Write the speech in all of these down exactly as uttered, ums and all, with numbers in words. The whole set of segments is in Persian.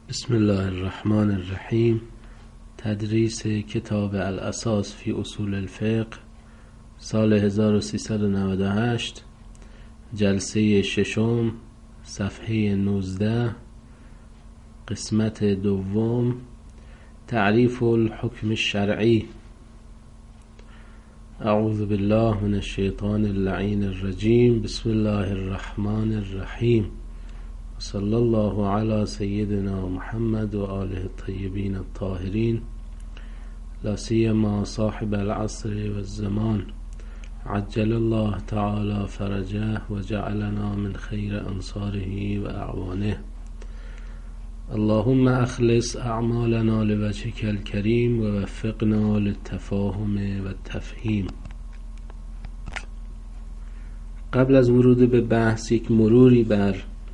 بسم الله الرحمن الرحیم. تدریس کتاب الاساس فی اصول الفقه، سال هزار و سیصد و نود و هشت، جلسه ششم، صفحه نوزده، قسمت دوم، تعریف الحکم الشرعی. اعوذ بالله من الشیطان اللعین الرجیم. بسم الله الرحمن الرحیم. صلی الله علی سیدنا محمد و آله الطیبین الطاهرین، لا سیما صاحب العصر والزمان، عجل الله تعالی فرجه و جعلنا من خیر انصاره و اعوانه. اللهم اخلص اعمالنا لوجهك الكریم و وفقنا للتفاهم و التفهیم. قبل از ورود به بحث یک مروری بر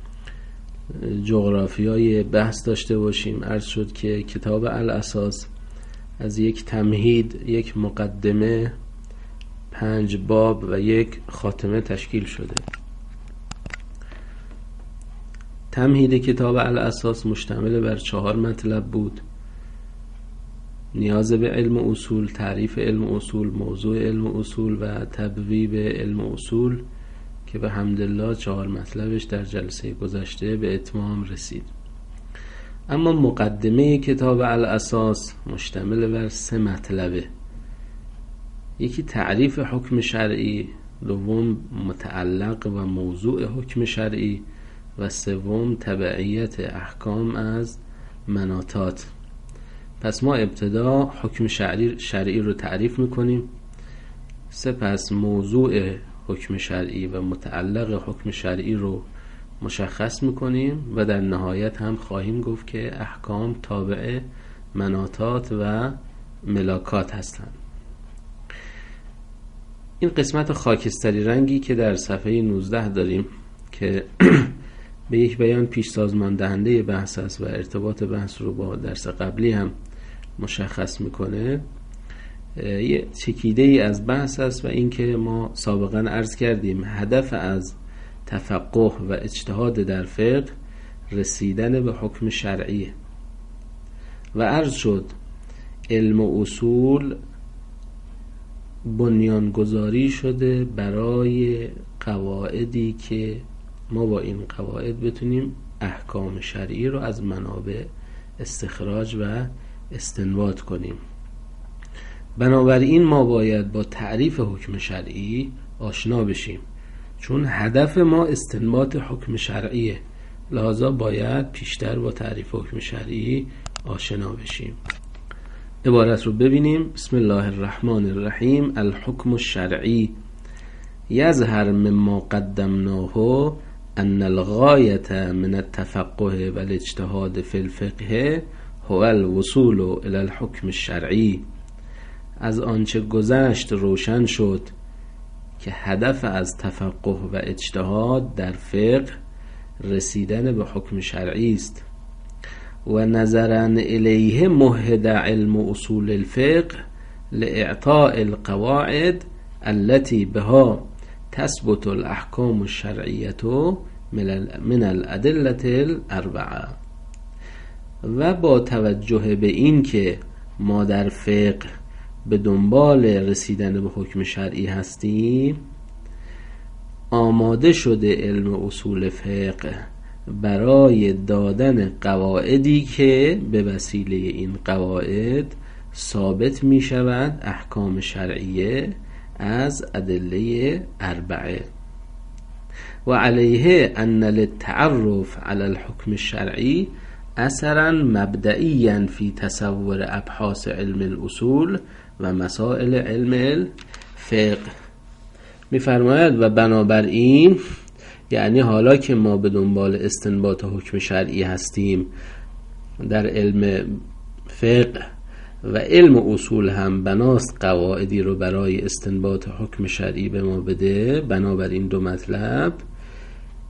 جغرافیای بحث داشته باشیم. عرض شد که کتاب الاساس از یک تمهید، یک مقدمه، پنج باب و یک خاتمه تشکیل شده. تمهید کتاب الاساس مشتمل بر چهار مطلب بود: نیاز به علم اصول، تعریف علم اصول، موضوع علم اصول و تبویب علم اصول، که به حمدالله چهار مطلبش در جلسه گذشته به اتمام رسید. اما مقدمه کتاب الاساس مشتمل بر سه مطلبه: یکی تعریف حکم شرعی، دوم متعلق و موضوع حکم شرعی و سوم تبعیت احکام از مناطات. پس ما ابتدا حکم شرعی, شرعی رو تعریف میکنیم، سپس موضوع حکم شرعی و متعلق حکم شرعی رو مشخص میکنیم و در نهایت هم خواهیم گفت که احکام تابع مناطات و ملاکات هستند. این قسمت خاکستری رنگی که در صفحه نوزده داریم که به یک بیان پیش سازمان دهنده بحث است و ارتباط بحث رو با درس قبلی هم مشخص میکنه، یه چکیده ای از بحث است و این که ما سابقا عرض کردیم هدف از تفقه و اجتهاد در فقه رسیدن به حکم شرعی و عرض شد علم و اصول بنیانگذاری شده برای قواعدی که ما با این قواعد بتونیم احکام شرعی رو از منابع استخراج و استنباط کنیم. بنابراین ما باید با تعریف حکم شرعی آشنا بشیم، چون هدف ما استنباط حکم شرعیه، لذا باید پیشتر با تعریف حکم شرعی آشنا بشیم. عبارت رو ببینیم. بسم الله الرحمن الرحیم. الحکم الشرعی یظهر مما قدمناه ان الغایة من التفقه و الاجتهاد فی الفقه هو الوصول الى الحکم الشرعی. از آنچه گذشت روشن شد که هدف از تفقه و اجتهاد در فقه رسیدن به حکم شرعی است و نظرا الیه مهد علم اصول الفقه لاعطاء القواعد التي بها تثبت الاحکام الشرعیه من الادله الاربعه. و با توجه به این که ما در فقه به دنبال رسیدن به حکم شرعی هستیم، آماده شده علم اصول فقه برای دادن قواعدی که به وسیله این قواعد ثابت می شود احکام شرعیه از ادله اربعه. و علیه ان للتعرف علی الحکم الشرعی اثرا مبدئیا فی تصور ابحاث علم الاصول و مسائل علم الفقه. می‌فرماید و بنابراین، یعنی حالا که ما به دنبال استنباط حکم شرعی هستیم در علم فقه و علم اصول هم بناست قواعدی رو برای استنباط حکم شرعی به ما بده، بنابراین دو مطلب: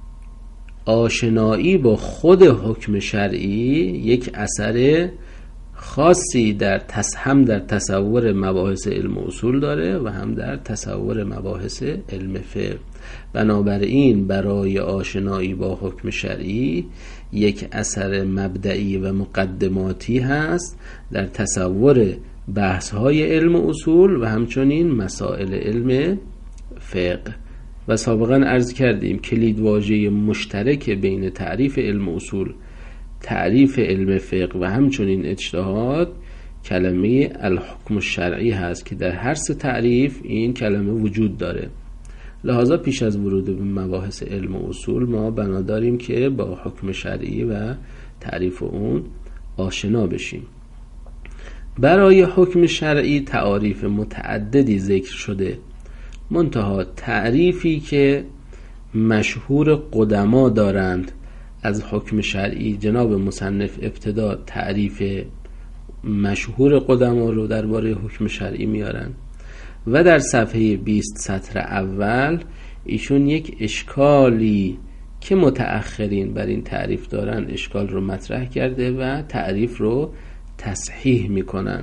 آشنایی با خود حکم شرعی یک اثر خاصی در تص... هم در تصور مباحث علم اصول داره و هم در تصور مباحث علم فقه. بنابراین برای آشنایی با حکم شرعی یک اثر مبدئی و مقدماتی هست در تصور بحث‌های علم اصول و همچنین مسائل علم فقه. و سابقا عرض کردیم کلید واژه مشترک بین تعریف علم اصول، تعریف علم فقه و همچنین اجتهاد کلمه الحکم الشرعی هست که در هر سه تعریف این کلمه وجود داره. لذا پیش از ورود به مباحث علم اصول ما بنا داریم که با حکم شرعی و تعریف اون آشنا بشیم. برای حکم شرعی تعاریف متعددی ذکر شده، منتها تعریفی که مشهور قدما دارند از حکم شرعی، جناب مصنف ابتدا تعریف مشهور قدما رو درباره حکم شرعی میارن و در صفحه بیست سطر اول ایشون یک اشکالی که متأخرین بر این تعریف دارن اشکال رو مطرح کرده و تعریف رو تصحیح میکنن.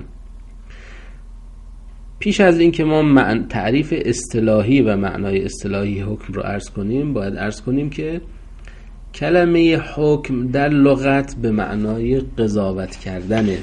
پیش از این که ما تعریف اصطلاحی و معنای اصطلاحی حکم رو عرض کنیم، باید عرض کنیم که کلمه حکم در لغت به معنای قضاوت کردنه.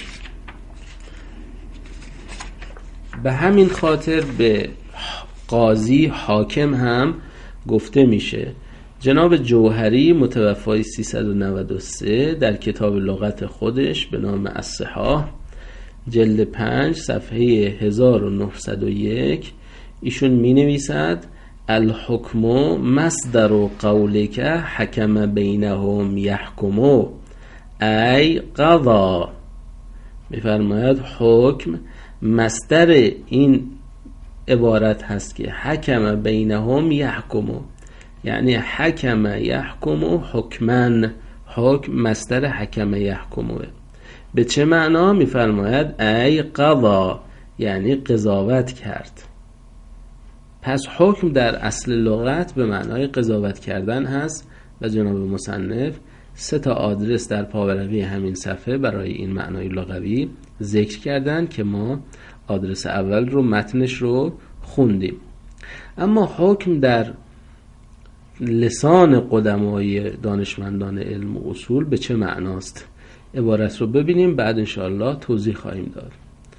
به همین خاطر به قاضی حاکم هم گفته میشه. جناب جوهری متوفای سیصد و نود و سه در کتاب لغت خودش به نام الصحاح جلد پنج صفحه هزار و نهصد و یک ایشون می نویسد الحکم مصدر قولک حکم بینهم یحکمو ای قضا. می فرماید حکم مصدر این عبارت هست که حکم بینهم یحکمو، یعنی حکم یحکمو حکمن، حکم مصدر حکم یحکموه. به چه معنا؟ می فرماید ای قضا، یعنی قضاوت کرد. پس حکم در اصل لغت به معنای قضاوت کردن هست و جناب مصنف سه تا آدرس در پاورقی همین صفحه برای این معنای لغوی ذکر کردن که ما آدرس اول رو متنش رو خوندیم. اما حکم در لسان قدمای دانشمندان علم و اصول به چه معناست؟ عبارت رو ببینیم، بعد انشاءالله توضیح خواهیم داد.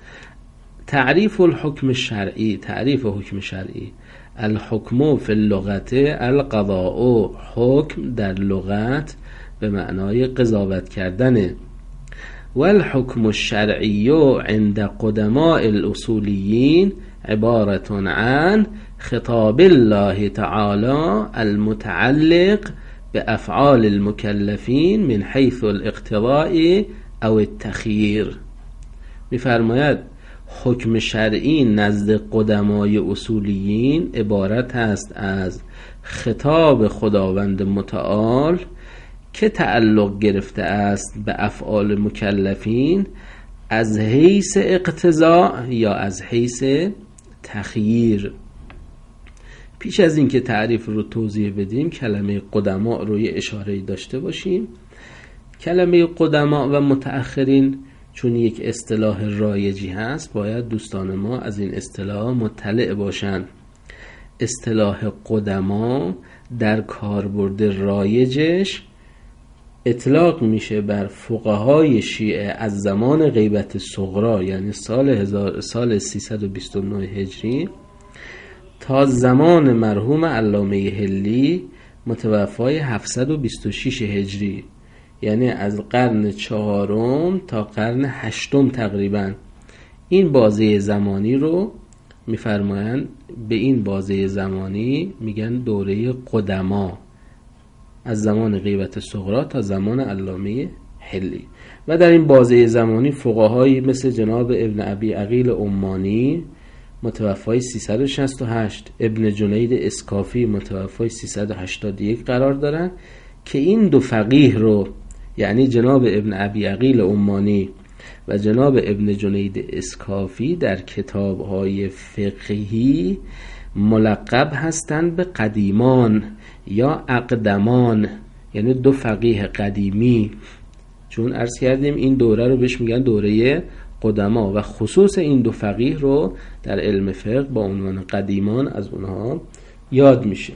تعریف الحکم الشرعی، تعریف حکم شرعی: الحکم فی اللغت القضاء، حکم در لغت به معنای قضاوت کردنه. و الحکم الشرعی عند قدماء الاصولیین عبارت عن خطاب الله تعالی المتعلق به افعال المکلفین من حیث الاقتضاء او التخییر. می‌فرماید حکم شرعی نزد قدمای اصولیین عبارت است از خطاب خداوند متعال که تعلق گرفته است به افعال مکلفین از حیث اقتضاء یا از حیث تخییر. پیش از این که تعریف رو توضیح بدیم کلمه قدما رو یه اشاره‌ای داشته باشیم. کلمه قدما و متأخرین چون یک اصطلاح رایجی هست باید دوستان ما از این اصطلاح مطلع باشند. اصطلاح قدما در کاربرد رایجش اطلاق میشه بر فقهای شیعه از زمان غیبت صغرا، یعنی سال هزار سال سیصد و بیست و نه هجری تا زمان مرحوم علامه حلی متوفای هفتصد و بیست و شش هجری، یعنی از قرن چهارم تا قرن هشتم تقریبا. این بازه زمانی رو میفرمایند، به این بازه زمانی میگن دوره قدما، از زمان غیبت صغرا تا زمان علامه حلی. و در این بازه زمانی فقهایی مثل جناب ابن ابی عقیل عمانی متوفای سیصد و شصت و هشت، ابن جنید اسکافی متوفای سیصد و هشتاد و یک قرار دارن که این دو فقیه رو، یعنی جناب ابن ابی عقیل عمانی و جناب ابن جنید اسکافی، در کتاب‌های فقهی ملقب هستند به قدیمان یا اقدمان، یعنی دو فقیه قدیمی. چون عرض کردیم این دوره رو بهش میگن دوره قدما و خصوص این دو فقیه رو در علم فقه با عنوان قدیمان از اونها یاد میشه.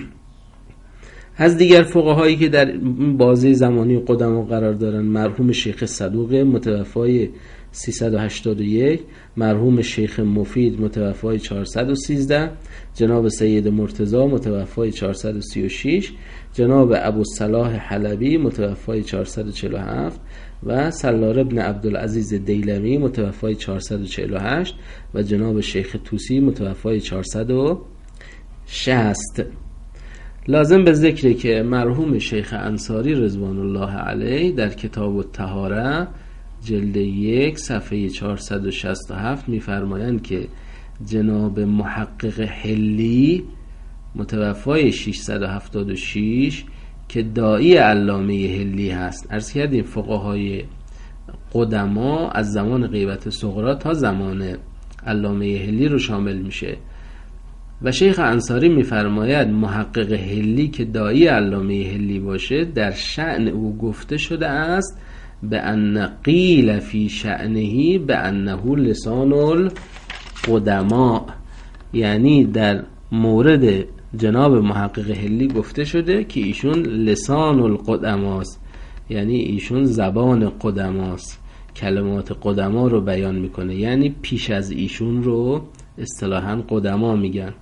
از دیگر فقهایی که در بازه زمانی قدما قرار دارن مرحوم شیخ صدوق متوفای سیصد و هشتاد و یک، مرحوم شیخ مفید متوفای چهارصد و سیزده، جناب سید مرتضی متوفای چهارصد و سی و شش، جناب ابوالصلاح حلبی متوفای چهارصد و چهل و هفت و سلار ابن عبدالعزیز دیلمی متوفای چهارصد و چهل و هشت و جناب شیخ طوسی متوفای چهارصد و شصت. لازم به ذکره که مرحوم شیخ انصاری رضوان الله علیه در کتاب الطهاره جلد یک صفحه چهارصد و شصت و هفت می‌فرمایند که جناب محقق حلی متوفای ششصد و هفتاد و شش که داعی علامه حلی هست. عرض کردیم فقهای قدما از زمان غیبت صغرا تا زمان علامه حلی رو شامل میشه و شیخ انصاری میفرماید محقق حلی که داعی علامه حلی باشه در شأن او گفته شده است به ان قیل فی شأنه به انه لسان القدما، یعنی در مورد جناب محقق حلی گفته شده که ایشون لسان القدماست، یعنی ایشون زبان قدماست، کلمات قدما رو بیان میکنه، یعنی پیش از ایشون رو اصطلاحاً قدما میگن.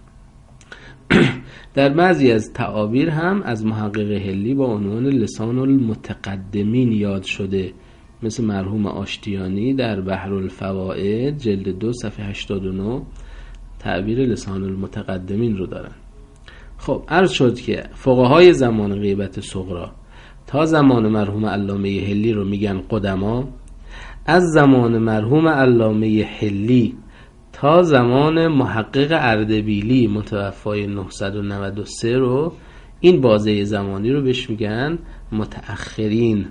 در بعضی از تعابیر هم از محقق حلی با عنوان لسان المتقدمین یاد شده، مثل مرحوم آشتیانی در بحر الفوائد جلد دو صفحه هشتاد و نه تعبیر لسان المتقدمین رو دارن. خب عرض شد که فقهای زمان غیبت صغرا تا زمان مرحوم علامه حلی رو میگن قدما، از زمان مرحوم علامه حلی تا زمان محقق اردبیلی متوفای نهصد و نود و سه رو این بازه زمانی رو بهش میگن متأخرین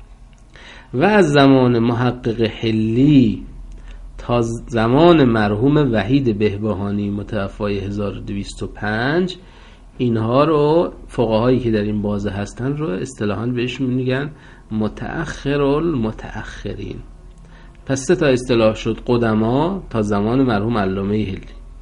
و از زمان محقق حلی تا زمان مرحوم وحید بهبهانی متوفای هزار و دویست و پنج اینها رو فقهایی که در این بازه هستن رو اصطلاحاً بهش میگن متأخر المتأخرین. پس سه تا اصطلاح شد: قدما تا زمان مرحوم علامه حلی،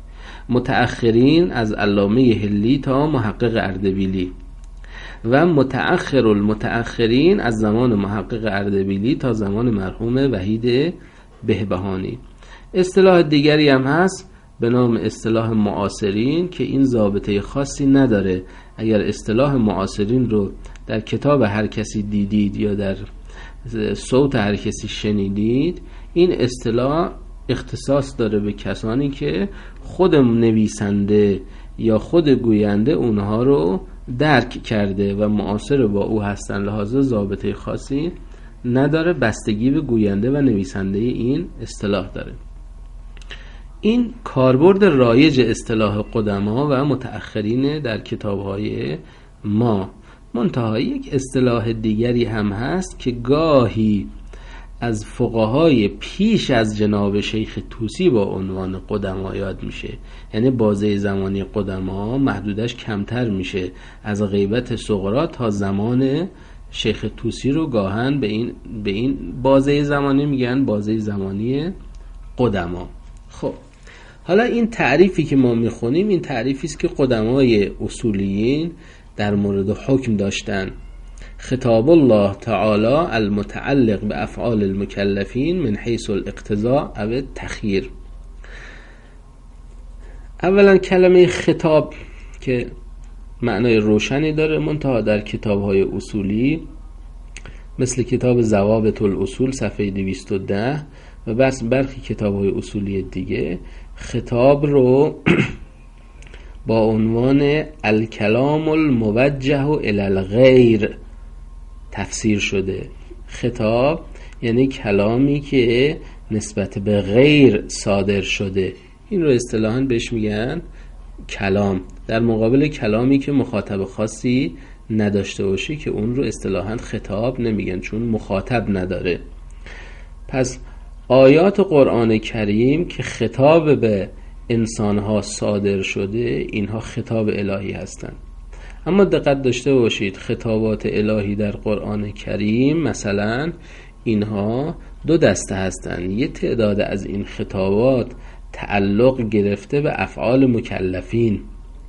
متأخرین از علامه حلی تا محقق اردبیلی و متأخر المتأخرین از زمان محقق اردبیلی تا زمان مرحوم وحید بهبهانی. اصطلاح دیگری هم هست به نام اصطلاح معاصرین که این ضابطه خاصی نداره. اگر اصطلاح معاصرین رو در کتاب هر کسی دیدید یا در صوت هر کسی شنیدید، این اصطلاح اختصاص داره به کسانی که خود نویسنده یا خود گوینده اونها رو درک کرده و معاصر با او هستن، لحاظا ضابطه خاصی نداره، بستگی به گوینده و نویسنده این اصطلاح داره. این کاربرد رایج اصطلاح قدما و متأخرین در کتاب‌های ما. منتها یک اصطلاح دیگری هم هست که گاهی از فقهای پیش از جناب شیخ طوسی با عنوان قدما یاد میشه، یعنی بازه زمانی قدما محدودش کمتر میشه، از غیبت صغرا تا زمان شیخ طوسی رو گاهن به این به این بازه زمانی میگن بازه زمانی قدما. خب حالا این تعریفی که ما میخونیم این تعریفی است که قدمای اصولیین در مورد حکم داشتن. خطاب الله تعالی المتعلق به افعال المکلفین من حیث الاقتضاء او التخییر. اولا کلمه خطاب که معنای روشنی داره، منتها در کتاب‌های اصولی مثل کتاب ضوابط الاصول صفحه دویست و ده و بس برخی کتاب‌های اصولی دیگه خطاب رو با عنوان الکلام الموجه الی الغیر تفسیر شده. خطاب یعنی کلامی که نسبت به غیر صادر شده، این رو اصطلاحاً بهش میگن کلام، در مقابل کلامی که مخاطب خاصی نداشته باشه که اون رو اصطلاحاً خطاب نمیگن چون مخاطب نداره. پس آیات قرآن کریم که خطاب به انسانها صادر شده اینها خطاب الهی هستند، اما دقت داشته باشید خطابات الهی در قرآن کریم مثلا اینها دو دسته هستند. یه تعداد از این خطابات تعلق گرفته به افعال مکلفین،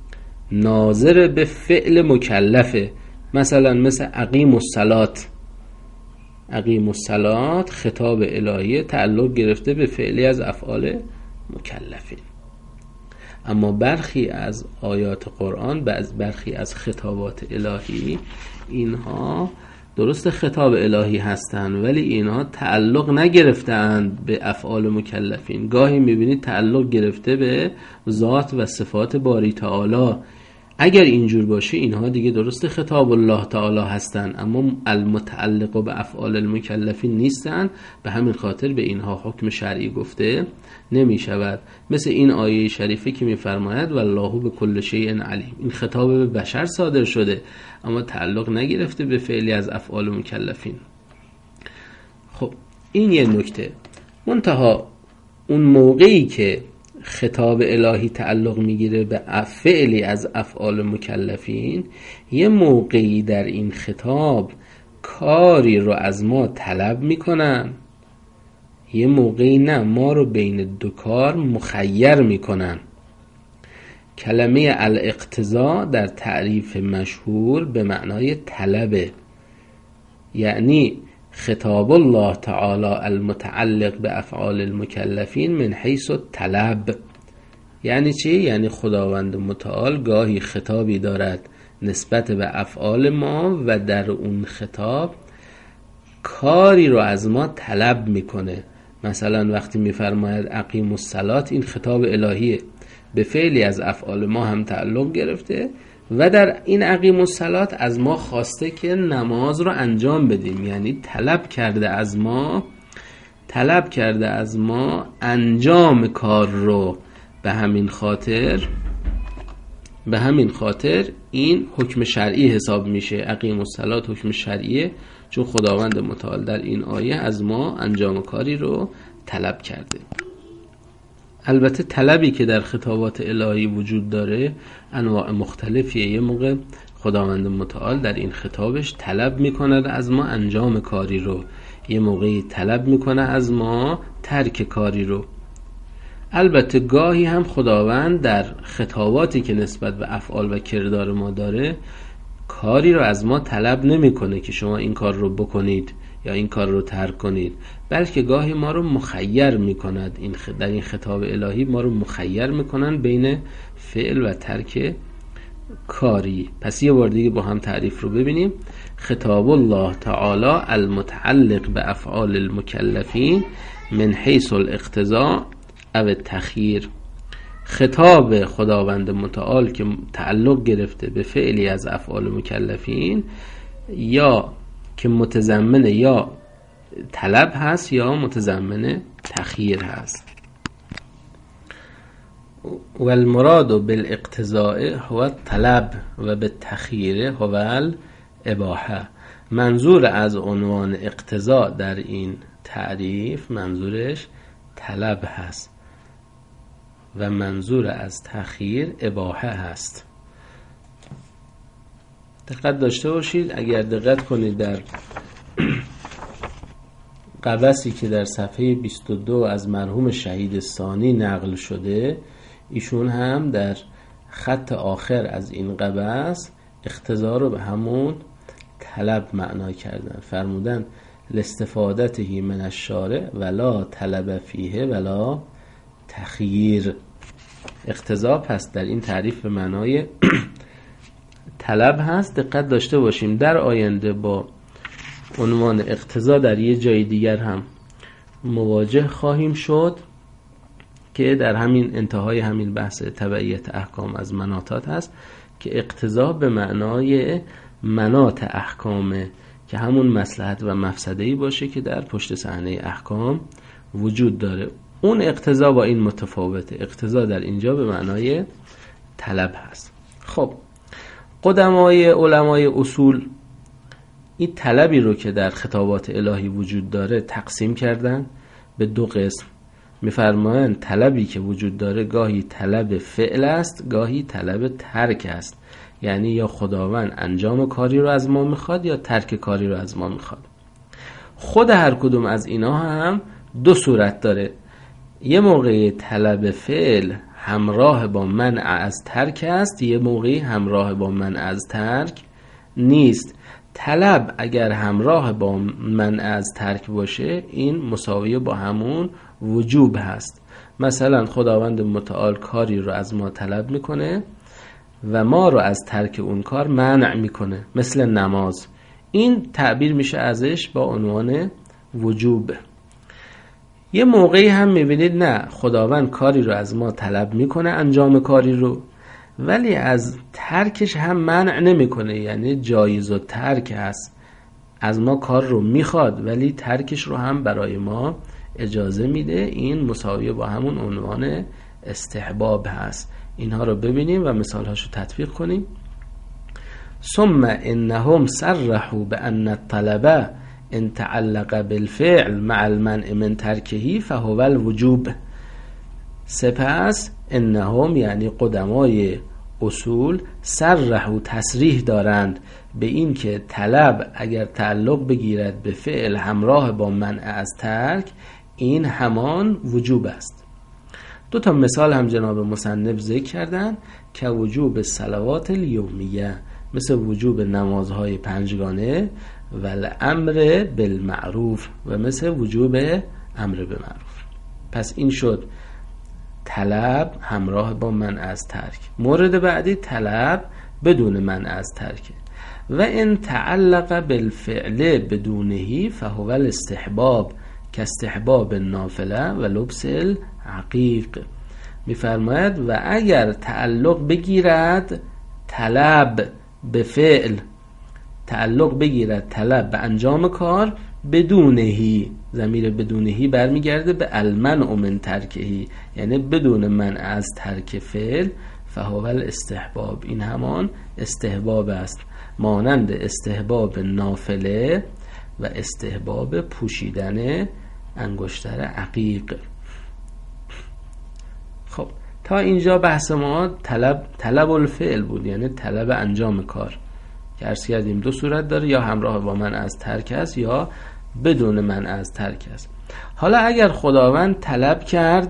ناظر به فعل مکلفه، مثلا مثل اقیم الصلات. اقیم الصلات خطاب الهی تعلق گرفته به فعلی از افعال مکلفین. اما برخی از آیات قرآن، بعض برخی از خطابات الهی، اینها درست خطاب الهی هستند ولی اینها تعلق نگرفتند به افعال مکلفین. گاهی میبینید تعلق گرفته به ذات و صفات باری تعالی. اگر اینجور باشه اینها دیگه درست خطاب الله تعالی هستند اما المتعلق به افعال المکلفین نیستند، به همین خاطر به اینها حکم شرعی گفته نمی شود. مثل این آیه شریفه که می فرماید والله به کل شیء علیم. این خطاب به بشر صادر شده اما تعلق نگرفته به فعلی از افعال مکلفین. خب این یه نکته. منتها اون موقعی که خطاب الهی تعلق میگیره به فعلی از افعال مکلفین، یه موقعی در این خطاب کاری رو از ما طلب میکنن، یه موقعی نه، ما رو بین دو کار مخیر میکنن. کلمه الاقتضا در تعریف مشهور به معنای طلبه، یعنی خطاب الله تعالی المتعلق به افعال المکلفین من حیث الطلب. یعنی چی؟ یعنی خداوند متعال گاهی خطابی دارد نسبت به افعال ما و در اون خطاب کاری رو از ما طلب میکنه. مثلا وقتی میفرماید اقیم الصلات، این خطاب الهیه، به فعلی از افعال ما هم تعلق گرفته و در این اقیم الصلات از ما خواسته که نماز رو انجام بدیم، یعنی طلب کرده از ما طلب کرده از ما انجام کار رو. به همین خاطر به همین خاطر این حکم شرعی حساب میشه. اقیم الصلات حکم شرعیه چون خداوند متعال در این آیه از ما انجام کاری رو طلب کرده. البته طلبی که در خطابات الهی وجود داره انواع مختلفیه. یه موقع خداوند متعال در این خطابش طلب میکند از ما انجام کاری رو، یه موقعی طلب میکنه از ما ترک کاری رو. البته گاهی هم خداوند در خطاباتی که نسبت به افعال و کردار ما داره کاری رو از ما طلب نمیکنه که شما این کار رو بکنید یا این کار رو ترک کنید، بلکه گاهی ما رو مخیر میکند. این در این خطاب الهی ما رو مخیر میکنن بین فعل و ترک کاری. پس یه بار دیگه با هم تعریف رو ببینیم. خطاب الله تعالی المتعلق به افعال المکلفین من حیث الاقتضاء او التخییر. خطاب خداوند متعال که تعلق گرفته به فعلی از افعال مکلفین یا که متضمن یا طلب هست یا متضمن تخییر هست. و المراد بالاقتضاء هو الطلب و بالتخییر هو الاباحه. منظور از عنوان اقتضاء در این تعریف منظورش طلب هست و منظور از تخییر اباحه هست. دقت داشته باشید. اگر دقت کنید در قبسی که در صفحه بیست و دو از مرحوم شهید ثانی نقل شده، ایشون هم در خط آخر از این قبس اقتضا رو به همون طلب معنا کردن. فرمودن لاستفادته من الشارع ولا طلب فیه ولا تخییر. اقتضا پس در این تعریف به معنای طلب هست. دقت داشته باشیم در آینده با عنوان اقتضا در یه جای دیگر هم مواجه خواهیم شد که در همین انتهای همین بحث تبعیت احکام از مناطات هست که اقتضا به معنای مناط احکامه که همون مصلحت و مفسده‌ای باشه که در پشت صحنه احکام وجود داره. اون اقتضا با این متفاوته. اقتضا در اینجا به معنای طلب هست. خب قدمای علمای اصول این طلبی رو که در خطابات الهی وجود داره تقسیم کردن به دو قسم. میفرمایند طلبی که وجود داره گاهی طلب فعل است، گاهی طلب ترک است. یعنی یا خداوند انجام کاری رو از ما میخواد یا ترک کاری رو از ما میخواد. خود هر کدوم از اینا هم دو صورت داره. یه موقع طلب فعل همراه با منع از ترک است، یه موقعی همراه با منع از ترک نیست. طلب اگر همراه با منع از ترک باشه این مساوی با همون وجوب هست. مثلا خداوند متعال کاری رو از ما طلب میکنه و ما رو از ترک اون کار منع میکنه، مثل نماز. این تعبیر میشه ازش با عنوان وجوب. یه موقعی هم میبینید نه، خداوند کاری رو از ما طلب میکنه، انجام کاری رو، ولی از ترکش هم منع نمیکنه، یعنی جایز و ترک هست. از ما کار رو میخواد ولی ترکش رو هم برای ما اجازه میده. این مساوی با همون عنوان استحباب هست. اینها رو ببینیم و مثالهاشو تطبیق کنیم. ثم انهم صرحوا بان الطلب ان تعلق بالفعل مع المنع من ترکه فهو الوجوب. سپس انهم یعنی قدمای اصول صرحوا تصریح دارند به این که طلب اگر تعلق بگیرد به فعل همراه با منع از ترک این همان وجوب است. دو تا مثال هم جناب مصنف ذکر کردن که وجوب صلوات الیومیه، مثل وجوب نمازهای پنجگانه، و الامر بالمعروف، و مثل وجوب امر بالمعروف. پس این شد طلب همراه با منع از ترک. مورد بعدی طلب بدون منع از ترک. و ان تعلق بالفعل بدونه فهو الاستحباب که استحباب النافله و لبس العقیق. میفرماید و اگر تعلق بگیرد طلب به فعل، تعلق بگیرد طلب به انجام کار بدونهی، ضمیر بدونهی برمیگرده به المنع من ترکهی، یعنی بدون منع از ترک فعل، فهو الاستحباب، این همان استحباب است، مانند استحباب نافله و استحباب پوشیدن انگشتر عقیق. خب تا اینجا بحث ما طلب طلب الفعل بود، یعنی طلب انجام کار که عرض کردیم دو صورت داره، یا همراه با منع از ترک است یا بدون منع از ترک است. حالا اگر خداوند طلب کرد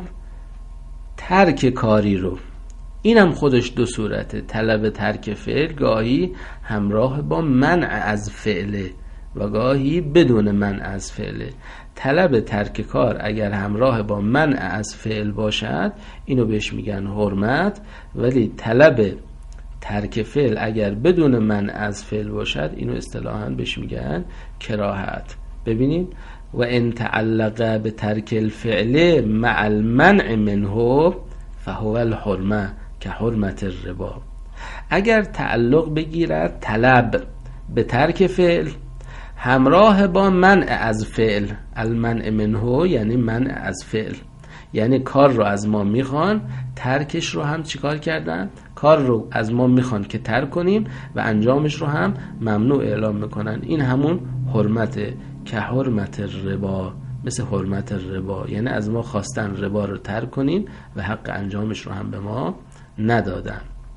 ترک کاری رو، اینم خودش دو صورته. طلب ترک فعل گاهی همراه با منع از فعله و گاهی بدون منع از فعله. طلب ترک کار اگر همراه با منع از فعل باشد اینو بهش میگن حرمت، ولی طلب ترک فعل اگر بدون منع از فعل باشد اینو اصطلاحاً بهش میگن کراهت. ببینید و ان تعلق به ترک الفعل مع المنع منه فهو الحرمه که حرمت الربا. اگر تعلق بگیرد طلب به ترک فعل همراه با منع از فعل، المنع منه یعنی منع از فعل، یعنی کار رو از ما میخوان، ترکش رو هم چیکار کردن؟ کار رو از ما میخوان که ترک کنیم و انجامش رو هم ممنوع اعلام میکنن. این همون حرمته که حرمت الربا، مثل حرمت الربا، یعنی از ما خواستن ربا رو ترک کنیم و حق انجامش رو هم به ما ندادن.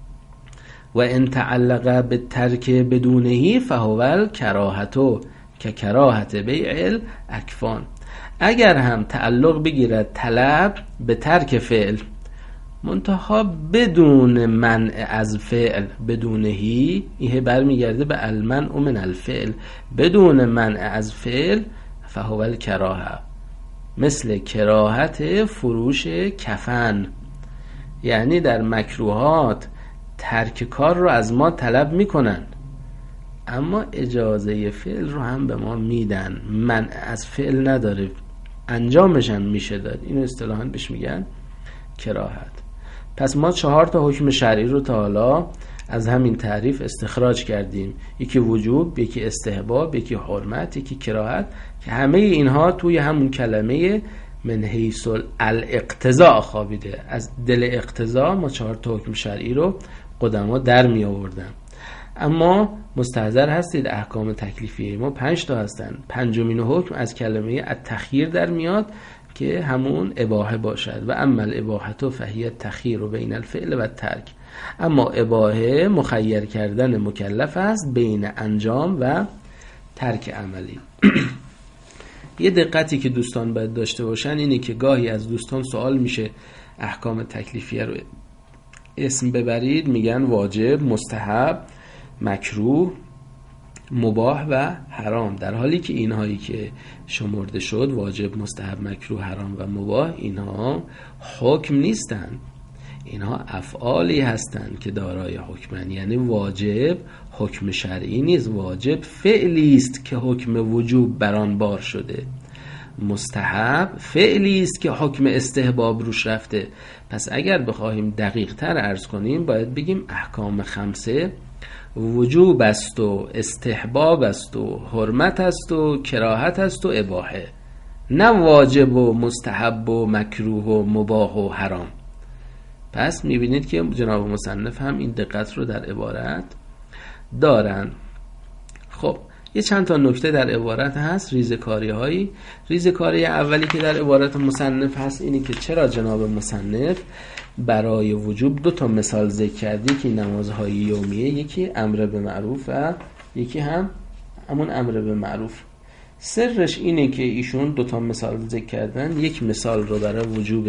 و ان تعلق به ترک بدونهی فهو الکراهتو که کراهت بیع الاکفان. اگر هم تعلق بگیرد طلب به ترک فعل منتها بدون منع از فعل، بدونهی ایه برمیگرده به المنع من الفعل، بدون منع از فعل، فهو الکراهه، مثل کراهت فروش کفن. یعنی در مکروهات ترک کار رو از ما طلب میکنن اما اجازه فعل رو هم به ما میدن، منع از فعل نداره، انجامش هم میشه داد. اینو اصطلاحاً بهش میگن کراهت. پس ما چهار تا حکم شرعی رو تا حالا از همین تعریف استخراج کردیم، یکی وجوب، یکی استحباب، یکی حرمت، یکی کراهت، که همه اینها توی همون کلمه من حیث الاقتضاء خوابیده. از دل اقتضا ما چهار تا حکم شرعی رو قدما در می آوردن. اما مستحضر هستید احکام تکلیفیه ما پنج تا هستن. پنجمین حکم از کلمه التخییر در میاد که همون اباحه باشد. و اما الاباحه فهی التخییر بین الفعل و الترک. اما اباحه مخیر کردن مکلف است بین انجام و ترک عملی. یه دقتی که دوستان باید داشته باشن اینه که گاهی از دوستان سوال میشه احکام تکلیفیه رو اسم ببرید، میگن واجب، مستحب، مکروه، مباح و حرام، در حالی که اینهایی که شمرده شد واجب، مستحب، مکروه، حرام و مباح اینها حکم نیستن، اینها افعالی هستند که دارای حکمن. یعنی واجب حکم شرعی نیست، واجب فعلی است که حکم وجوب بر آن بار شده، مستحب فعلی است که حکم استحباب روش رفته. پس اگر بخواهیم دقیق تر عرض کنیم باید بگیم احکام خمسه وجوب است و استحباب است و حرمت است و کراهت است و اباحه، نه واجب و مستحب و مکروه و مباح و حرام. پس میبینید که جناب مصنف هم این دقت رو در عبارت دارن. خب یه چند تا نکته در عبارت هست، ریزکاری هایی. ریزکاری اولی که در عبارت مصنف هست اینی که چرا جناب مصنف برای وجوب دو تا مثال ذکر کرد، یکی نمازهای یومیه، یکی امر به معروف و یکی هم همون امر به معروف. سرش اینه که ایشون دو تا مثال ذکر کردن، یک مثال رو برای وجوب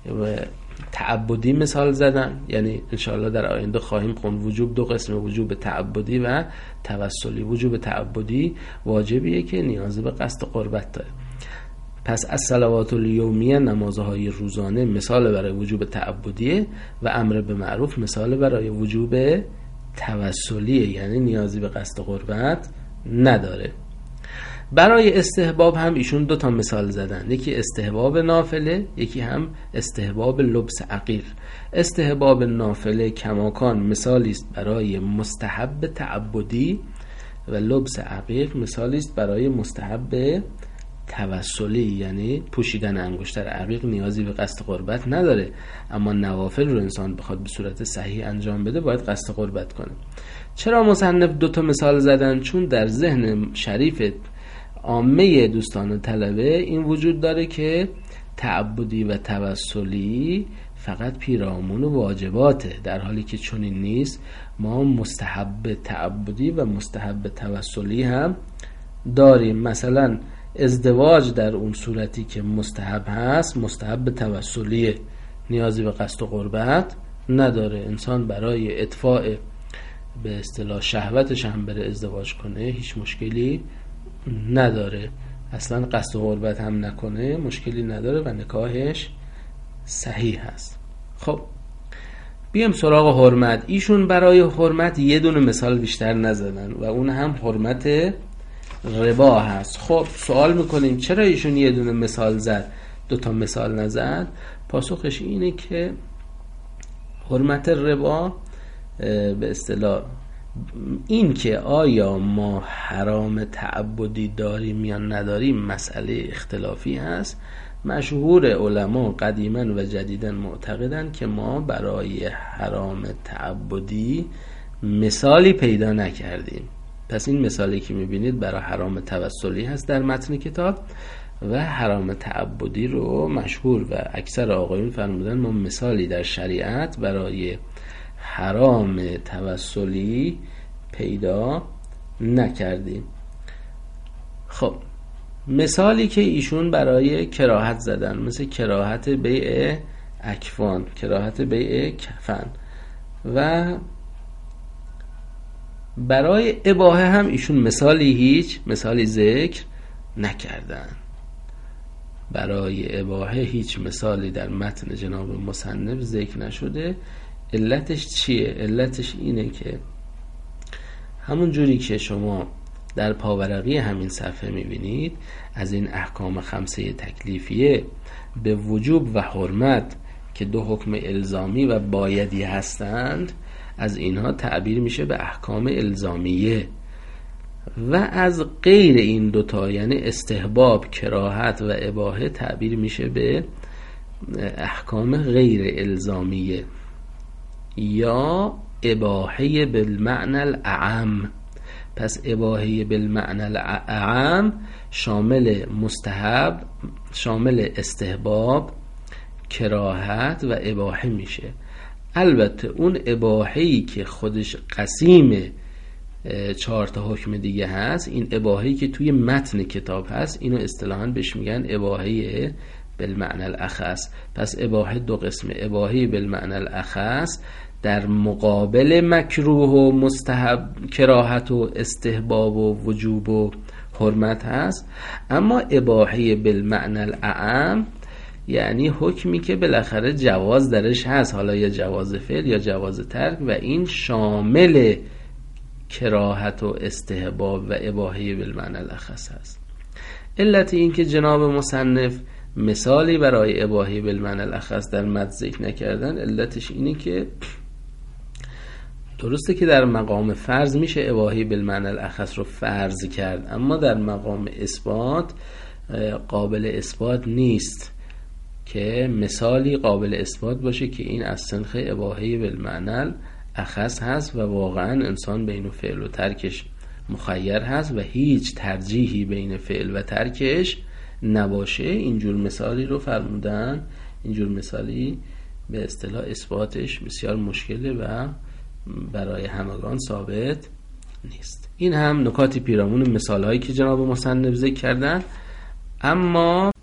تعبدی مثال زدن، یعنی انشاءالله در آینده خواهیم خوند وجوب دو قسم، وجوب تعبدی و توسلی. وجوب تعبدی واجبیه که نیاز به قصد قربت داره. پس از صلوات الیومیه، نمازهای روزانه، مثال برای وجوب تعبدیه و امر به معروف مثال برای وجوب توسلیه، یعنی نیازی به قصد قربت نداره. برای استحباب هم ایشون دو تا مثال زدن، یکی استحباب نافله، یکی هم استحباب لبس عقیق. استحباب نافله کماکان مثالی است برای مستحب تعبدی و لبس عقیق مثالی است برای مستحب توسلی، یعنی پوشیدن انگشتر عقیق نیازی به قصد قربت نداره، اما نوافل رو انسان بخواد به صورت صحیح انجام بده باید قصد قربت کنه. چرا مصنف دو تا مثال زدن؟ چون در ذهن شریف عامه دوستان طلبه این وجود داره که تعبدی و توسلی فقط پیرامون واجباته، در حالی که چنین نیست. ما مستحب تعبدی و مستحب توسلی هم داریم. مثلا ازدواج در اون صورتی که مستحب هست مستحب توسلیه، نیازی به قصد و قربت نداره. انسان برای اطفاء به اصطلاح شهوتش هم بره ازدواج کنه هیچ مشکلی نداره، اصلا قصد و قربت هم نکنه مشکلی نداره و نکاحش صحیح هست. خب بیام سراغ حرمت. ایشون برای حرمت یه دونه مثال بیشتر نزدن و اون هم حرمت ربا هست. خب سوال میکنیم چرا ایشون یه دونه مثال زد دو تا مثال نزد؟ پاسخش اینه که حرمت ربا به اصطلاح این که آیا ما حرام تعبدی داریم یا نداریم مسئله اختلافی هست. مشهور علما قدیما و جدیدا معتقدن که ما برای حرام تعبدی مثالی پیدا نکردیم. پس این مثالی که میبینید برای حرام توسلی هست در متن کتاب و حرام تعبدی رو مشهور و اکثر آقایون فرمودن ما مثالی در شریعت برای حرام توسلی پیدا نکردیم. خب مثالی که ایشون برای کراهت زدن مثل کراهت بیع اکفان، کراهت بیع کفن، و برای اباحه هم ایشون مثالی هیچ مثالی ذکر نکردن. برای اباحه هیچ مثالی در متن جناب مصنف ذکر نشده. علتش چیه؟ علتش اینه که همون جوری که شما در پاورقی همین صفحه میبینید از این احکام خمسه تکلیفیه به وجوب و حرمت که دو حکم الزامی و بایدی هستند از اینها تعبیر میشه به احکام الزامیه، و از غیر این دوتا یعنی استحباب، کراهت و اباحه تعبیر میشه به احکام غیر الزامیه یا اباحه بالمعنى الاعم. پس اباحه بالمعنى الاعم شامل مستحب، شامل استحباب، کراهت و اباحه میشه. البته اون اباحه‌ای که خودش قسیم چهار تا حکم دیگه هست، این اباحه‌ای که توی متن کتاب هست، اینو اصطلاحاً بهش میگن اباحه بالمعنی الاخص. پس اباحه دو قسمه، اباحه بالمعنی الاخص در مقابل مکروه و مستحب، کراهت و استحباب و وجوب و حرمت هست. اما اباحه بالمعنی الاعم یعنی حکمی که بالاخره جواز درش هست، حالا یا جواز فعل یا جواز ترک، و این شامل کراهت و استحباب و اباحه بالمعنی الاخص هست. علت این که جناب مصنف مثالی برای اباحه بالمعنی الاخص در متن ذکر نکردن، علتش اینه که درسته که در مقام فرض میشه اباحه بالمعنی الاخص رو فرض کرد، اما در مقام اثبات قابل اثبات نیست که مثالی قابل اثبات باشه که این از سنخ اباحه بالمعنی الاخص هست و واقعا انسان بین فعل و ترکش مخیر هست و هیچ ترجیحی بین فعل و ترکش نباشه. اینجور مثالی رو فرمودن، اینجور مثالی به اصطلاح اثباتش بسیار مشکله و برای همگان ثابت نیست. این هم نکاتی پیرامون مثال هایی که جناب مصنف ذکر کردن. اما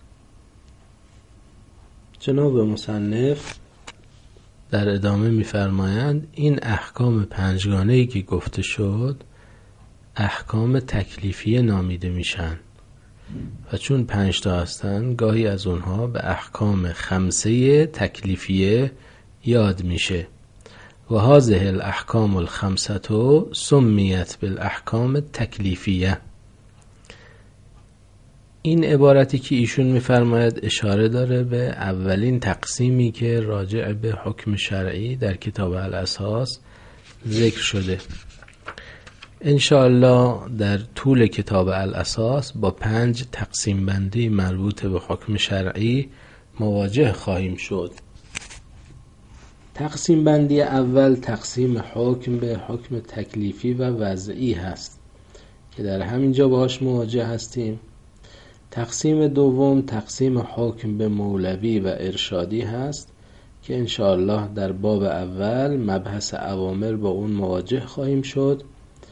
جناب مصنف در ادامه می‌فرمایند این احکام پنجگانه‌ای که گفته شد احکام تکلیفیه نامیده میشن و چون پنج تا هستن گاهی از اونها به احکام خمسه تکلیفیه یاد میشه. و هذه الاحکام الخمسه سمیت بالاحکام تکلیفیه. این عبارتی که ایشون میفرماید اشاره داره به اولین تقسیمی که راجع به حکم شرعی در کتاب الاساس ذکر شده. انشاءالله در طول کتاب الاساس با پنج تقسیم بندی مربوط به حکم شرعی مواجه خواهیم شد. تقسیم بندی اول تقسیم حکم به حکم تکلیفی و وضعی هست که در همینجا باهاش مواجه هستیم. تقسیم دوم تقسیم حکم به مولوی و ارشادی هست که انشاءالله در باب اول مبحث اوامر با اون مواجه خواهیم شد.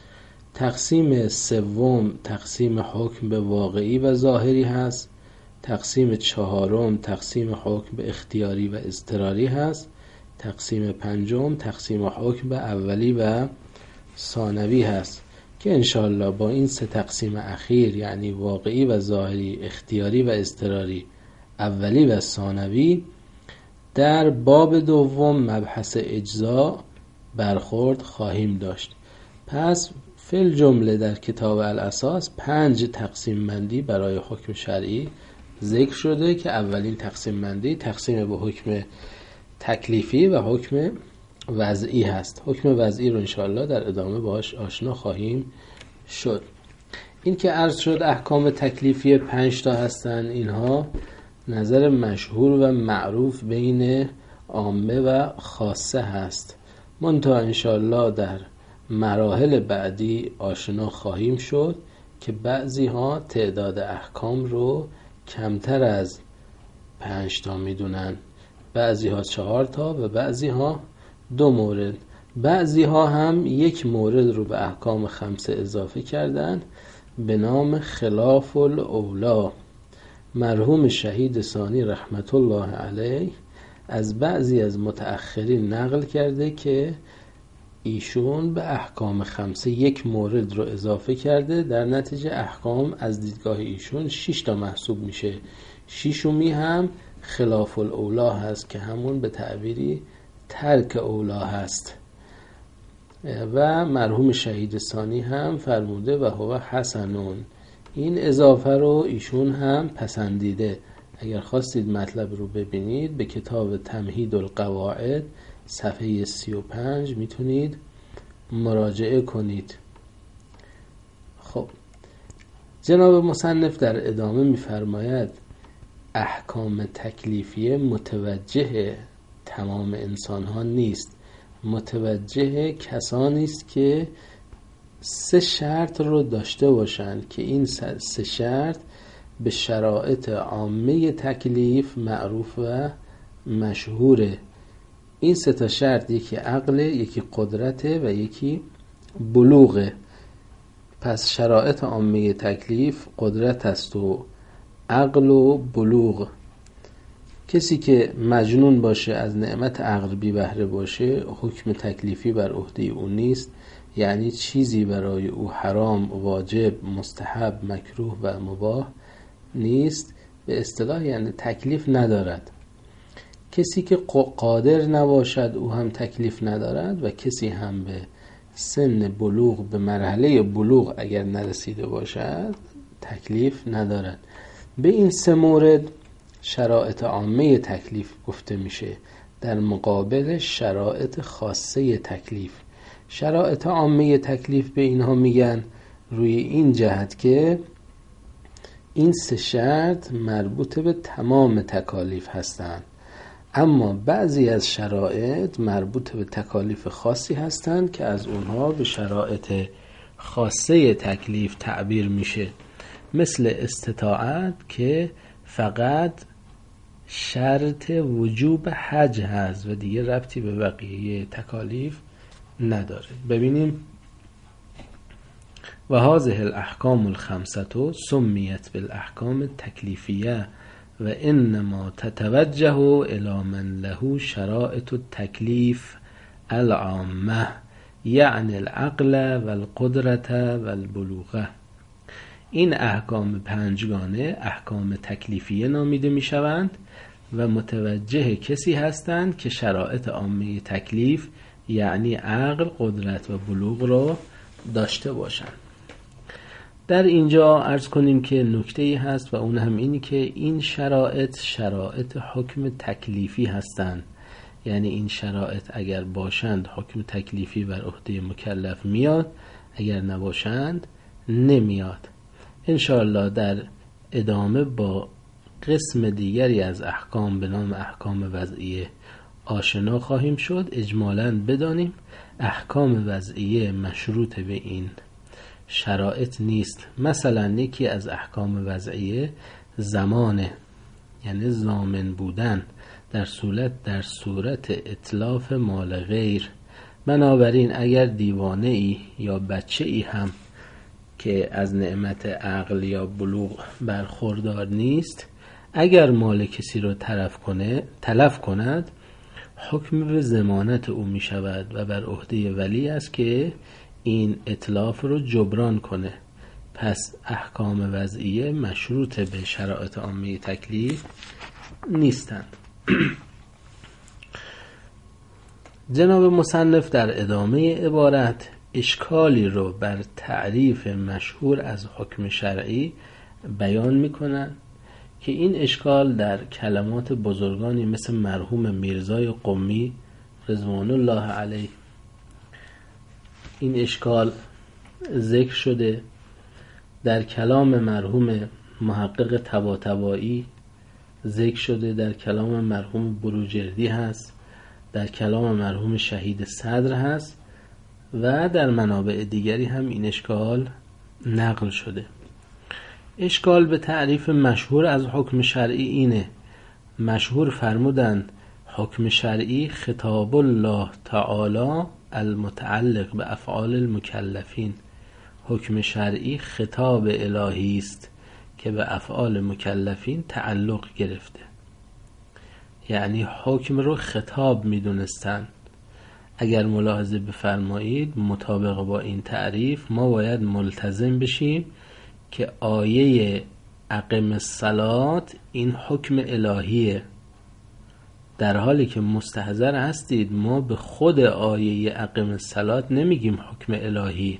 تقسیم سوم تقسیم حکم به واقعی و ظاهری هست. تقسیم چهارم تقسیم حکم به اختیاری و اضطراری هست. تقسیم پنجم تقسیم حکم به اولی و ثانوی هست که انشاءالله با این سه تقسیم اخیر، یعنی واقعی و ظاهری، اختیاری و اضطراری، اولی و ثانوی، در باب دوم مبحث اجزا برخورد خواهیم داشت. پس فی الجمله در کتاب الاساس پنج تقسیم بندی برای حکم شرعی ذکر شده که اولین تقسیم بندی تقسیم به حکم تکلیفی و حکم وضعی هست. حکم وضعی رو انشاءالله در ادامه باهاش آشنا خواهیم شد. این که عرض شد احکام تکلیفی پنج تا هستن، اینها نظر مشهور و معروف بین عامه و خاصه هست. منتها انشاءالله در مراحل بعدی آشنا خواهیم شد که بعضی ها تعداد احکام رو کمتر از پنج تا میدونن، بعضی ها چهار تا و بعضی ها دو مورد، بعضی ها هم یک مورد رو به احکام خمسه اضافه کردن به نام خلاف الاولا. مرحوم شهید ثانی رحمت الله علیه از بعضی از متأخرین نقل کرده که ایشون به احکام خمسه یک مورد رو اضافه کرده، در نتیجه احکام از دیدگاه ایشون شش تا محسوب میشه. ششمی هم خلاف الاولا هست که همون به تعبیری ترک اولا هست. و مرحوم شهید ثانی هم فرموده و هو حسنون، این اضافه رو ایشون هم پسندیده. اگر خواستید مطلب رو ببینید به کتاب تمهید القواعد صفحه سی و پنج میتونید مراجعه کنید. خب جناب مصنف در ادامه میفرماید احکام تکلیفیه متوجه تمام انسان ها نیست، متوجه کسانی است که سه شرط رو داشته باشند که این سه شرط به شرایط عامه تکلیف معروف و مشهوره. این سه تا شرط، یکی عقل، یکی قدرته و یکی بلوغه. پس شرایط عامه تکلیف قدرت است و عقل و بلوغ. کسی که مجنون باشه، از نعمت عقل بی بهره باشه، حکم تکلیفی بر عهده او نیست، یعنی چیزی برای او حرام، واجب، مستحب، مکروه و مباح نیست، به اصطلاح یعنی تکلیف ندارد. کسی که قادر نباشد او هم تکلیف ندارد و کسی هم به سن بلوغ، به مرحله بلوغ اگر نرسیده باشد تکلیف ندارد. به این سه مورد شرایط عامه تکلیف گفته میشه، در مقابل شرایط خاصه تکلیف. شرایط عامه تکلیف به اینها میگن روی این جهت که این سه شرط مربوط به تمام تکالیف هستند، اما بعضی از شرایط مربوط به تکالیف خاصی هستند که از اونها به شرایط خاصه تکلیف تعبیر میشه، مثل استطاعت که فقط شرط وجوب حج هست و دیگه ربطی به بقیه تکالیف نداره. ببینیم و هذه الاحکام الخمسه سمیت بالاحکام التکلیفیه و انما تتوجه الى من له شرائط التکلیف العامه یعنی العقل والقدرت والبلوغه. این احکام پنجگانه احکام تکلیفیه نامیده می شوند و متوجه کسی هستند که شرایط عامه تکلیف یعنی عقل، قدرت و بلوغ را داشته باشند. در اینجا عرض کنیم که نکته‌ای هست و اون هم اینی که این شرایط شرایط حکم تکلیفی هستند، یعنی این شرایط اگر باشند حکم تکلیفی بر عهده مکلف میاد، اگر نباشند نمیاد. انشاءالله در ادامه با قسم دیگری از احکام به نام احکام وضعیه آشنا خواهیم شد. اجمالاً بدانیم احکام وضعیه مشروط به این شرایط نیست. مثلا یکی از احکام وضعیه زمانه، یعنی ضامن بودن در صورت در صورت اتلاف مال غیر. بنابراین اگر دیوانه ای یا بچه ای هم که از نعمت عقل یا بلوغ برخوردار نیست، اگر مال کسی رو تلف کنه تلف کند حکم به ضمانت او می شود و بر عهده ولی است که این اتلاف رو جبران کنه. پس احکام وضعیه مشروط به شرایط عامه تکلیف نیستند. جناب مصنف در ادامه عبارت اشکالی رو بر تعریف مشهور از حکم شرعی بیان میکنن که این اشکال در کلمات بزرگانی مثل مرحوم میرزای قمی رضوان الله علیه این اشکال ذکر شده، در کلام مرحوم محقق طباطبایی ذکر شده، در کلام مرحوم بروجردی هست، در کلام مرحوم شهید صدر هست و در منابع دیگری هم این اشکال نقل شده. اشکال به تعریف مشهور از حکم شرعی اینه. مشهور فرمودند حکم شرعی خطاب الله تعالی المتعلق به افعال المکلفین. حکم شرعی خطاب الهی است که به افعال مکلفین تعلق گرفته، یعنی حکم رو خطاب میدونستن. اگر ملاحظه بفرمایید مطابق با این تعریف ما باید ملتزم بشیم که آیه اقم الصلاة این حکم الهیه، در حالی که مستحضر هستید ما به خود آیه اقم الصلاة نمیگیم حکم الهی،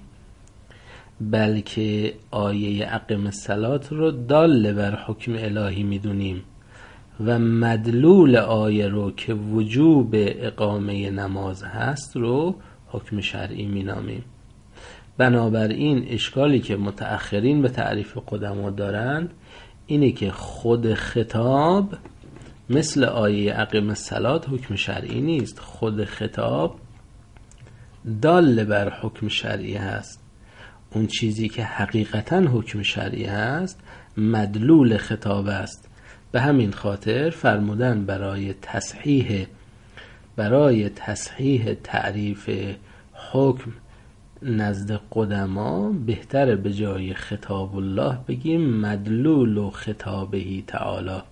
بلکه آیه اقم الصلاة رو دال بر حکم الهی میدونیم و مدلول آیه رو که وجوب اقامه نماز هست رو حکم شرعی مینامیم. بنابراین اشکالی که متأخرین به تعریف قدما دارند اینه که خود خطاب مثل آیه اقیم الصلاة حکم شرعی نیست، خود خطاب دال بر حکم شرعی هست. اون چیزی که حقیقتا حکم شرعی هست مدلول خطاب است. به همین خاطر فرمودن برای تصحیح برای تصحیح تعریف حکم نزد قدما بهتره به جای خطاب الله بگیم مدلول و خطابه تعالی.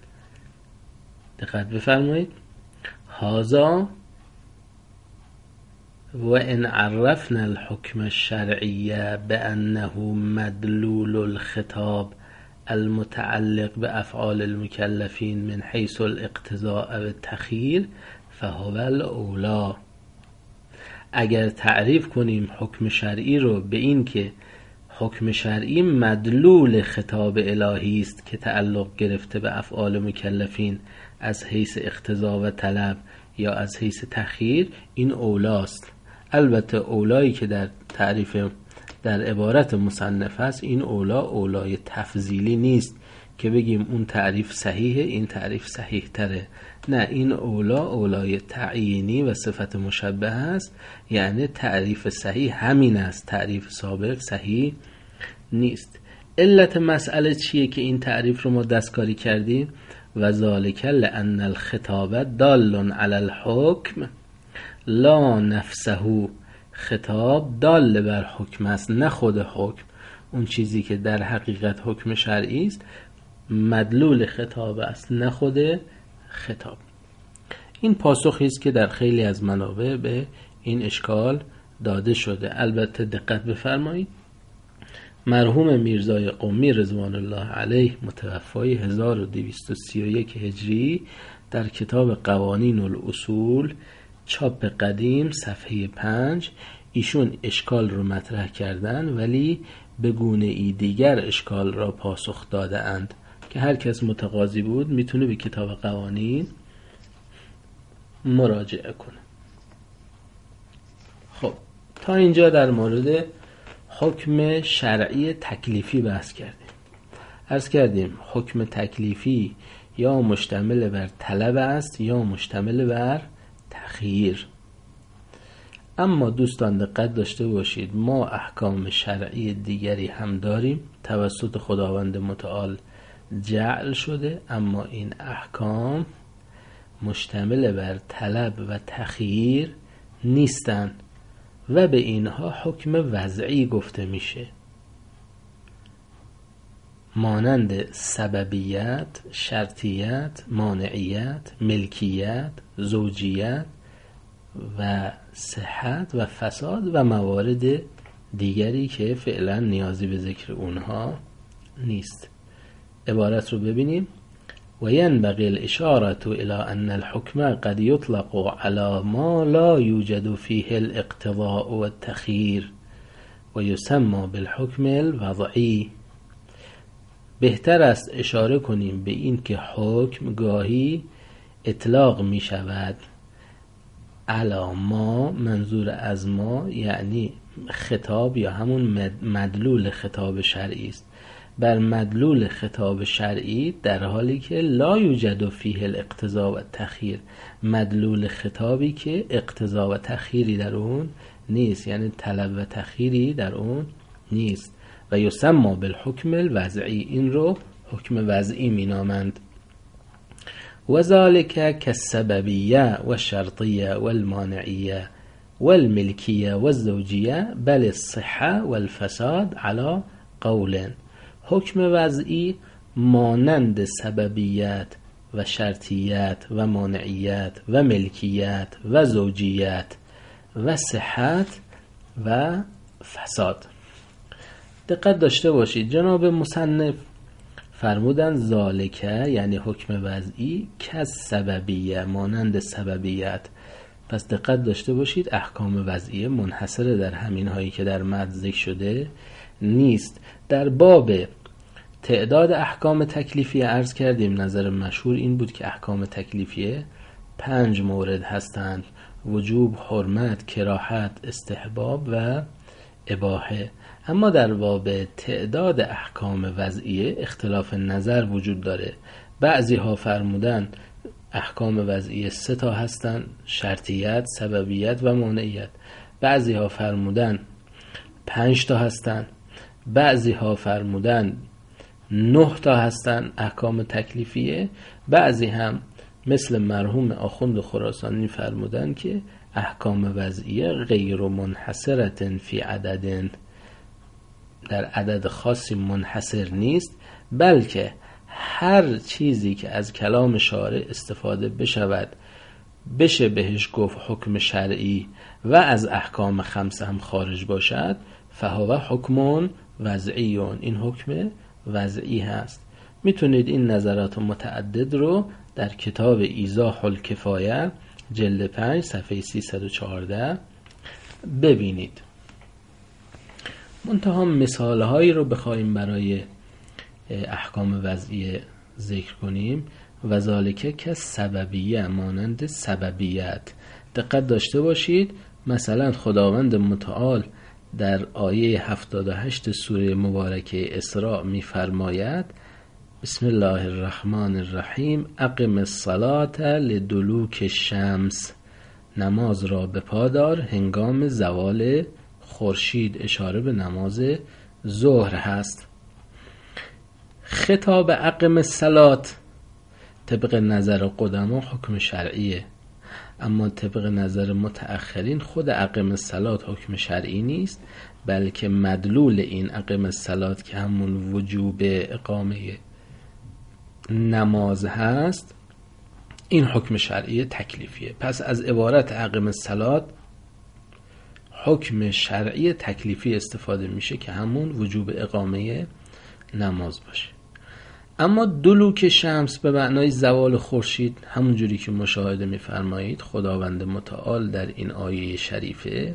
دقت بفرمایید. هذا و ان عرفنا الحكم الشرعي بأنه مدلول الخطاب المتعلق بأفعال المكلفين من حيث الاقتضاء والتخيير فهو الاولی. اگر تعریف کنیم حکم شرعی رو به این که حکم شرعی مدلول خطاب الهی است که تعلق گرفته به افعال مکلفین از حیث اقتضا و طلب یا از حیث تخییر، این اولاست. البته اولایی که در تعریف در عبارت مصنف است، این اولا اولای تفضیلی نیست که بگیم اون تعریف صحیحه این تعریف صحیح تره. نه، این اولا اولای تعیینی و صفت مشبه است، یعنی تعریف صحیح همین است، تعریف سابق صحیح نیست. علت مسئله چیه که این تعریف رو ما دستکاری کردیم؟ و ذالک لأن الخطاب دال علی الحکم لا نفسه. خطاب دال بر حکم است، نه خود حکم. اون چیزی که در حقیقت حکم شرعی است مدلول خطاب است، نه خود خطاب. این پاسخی است که در خیلی از منابع به این اشکال داده شده. البته دقت بفرمایید، مرحوم میرزای قمی رضوان الله علیه متوفای هزار و دویست و سی و یک هجری در کتاب قوانین الاصول چاپ قدیم صفحه پنج ایشون اشکال رو مطرح کردن، ولی به گونه ای دیگر اشکال را پاسخ داده اند که هر کس متقاضی بود میتونه به کتاب قوانین مراجعه کنه. خب تا اینجا در مورد حکم شرعی تکلیفی بحث کردیم. عرض کردیم حکم تکلیفی یا مشتمل بر طلب است یا مشتمل بر تخییر. اما دوستان دقت داشته باشید، ما احکام شرعی دیگری هم داریم توسط خداوند متعال جعل شده، اما این احکام مشتمل بر طلب و تخییر نیستند و به اینها حکم وضعی گفته میشه، مانند سببیت، شرطیت، مانعیت، ملکیت، زوجیت و صحت و فساد و موارد دیگری که فعلا نیازی به ذکر اونها نیست. عبارت رو ببینیم. و ینبغی الاشاره الى ان الحكم قد يطلق على ما لا يوجد فيه الاقتضاء والتخيير و يسمى بالحكم الوضعی. بهتر است اشاره کنیم به این که حکم گاهی اطلاق می شود علا ما، منظور از ما یعنی خطاب یا همون مدلول خطاب شرعی است، بر مدلول خطاب شرعی در حالی که لا یوجد فیه الاقتضا و تخییر، مدلول خطابی که اقتضا و تخییری در اون نیست، یعنی طلب و تخییری در اون نیست. و یسمى بالحکم الوضعی، این رو حکم وضعی می نامند. و ذالک کالسببیه و الشرطیه و المانعیه و الملکیه و الزوجیه بل الصحه و الفساد علی قول. حکم وضعی مانند سببیت و شرطیت و مانعیت و ملکیت و زوجیت و صحت و فساد. دقت داشته باشید، جناب مصنف فرمودن ذالکه یعنی حکم وضعی که سببیه، مانند سببیت. پس دقت داشته باشید احکام وضعیه منحصر در همین هایی که در متن ذکر شده نیست. در باب تعداد احکام تکلیفی عرض کردیم نظر مشهور این بود که احکام تکلیفیه پنج مورد هستند: وجوب، حرمت، کراهت، استحباب و اباحه. اما در باب تعداد احکام وضعیه اختلاف نظر وجود داره. بعضی ها فرمودن احکام وضعیه سه تا هستن: شرطیت، سببیت و مانعیت. بعضی ها فرمودن پنج تا هستن. بعضی ها فرمودن نه تا هستن احکام تکلیفیه. بعضی هم مثل مرحوم آخوند خراسانی فرمودن که احکام وضعیه غیر منحصرة فی عدد، در عدد خاصی منحصر نیست، بلکه هر چیزی که از کلام شارع استفاده بشود بشه بهش گفت حکم شرعی و از احکام خمسه هم خارج باشد، فهو حکم وضعی، این حکم وضعی هست. میتونید این نظرات متعدد رو در کتاب ایضاح الکفایه جلد پنج صفحه سیصد و چهارده ببینید. منتها مثال هایی رو بخوایم برای احکام وضعیه ذکر کنیم، و ذالکه که سببیه، مانند سببیت. دقت داشته باشید، مثلا خداوند متعال در آیه هفتاد و هشت سوره مبارکه اسراء می‌فرماید بسم الله الرحمن الرحیم اقم الصلاة لدلوک الشمس، نماز را به پا دار هنگام زوال خورشید. اشاره به نماز ظهر هست. خطاب اقم الصلاة طبق نظر قدما حکم شرعیه، اما طبق نظر متأخرین خود اقم الصلاة حکم شرعی نیست، بلکه مدلول این اقم الصلاة که همون وجوب اقامه نماز هست، این حکم شرعی تکلیفیه. پس از عبارت اقم الصلاة حکم شرعی تکلیفی استفاده میشه که همون وجوب اقامه نماز باشه. اما دلوک شمس به معنای زوال خورشید، همون جوری که مشاهده می‌فرمایید خداوند متعال در این آیه شریفه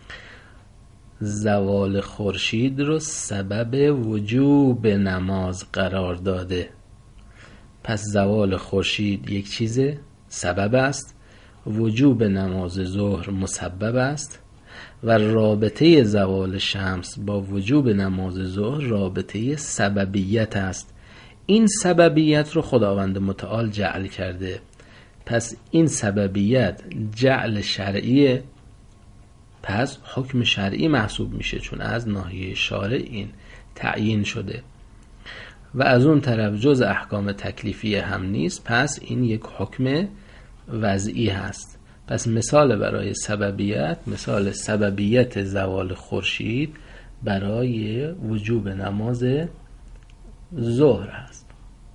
زوال خورشید رو سبب وجوب نماز قرار داده. پس زوال خورشید یک چیز سبب است، وجوب نماز ظهر مسبب است، و رابطه زوال شمس با وجوب نماز ظهر رابطه سببیت است. این سببیت رو خداوند متعال جعل کرده. پس این سببیت جعل شرعیه، پس حکم شرعی محسوب میشه، چون از ناحیه شارع این تعیین شده. و از اون طرف جز احکام تکلیفی هم نیست، پس این یک حکم وضعی هست. پس مثال برای سببیت، مثال سببیت زوال خورشید برای وجوب نماز ظهر است.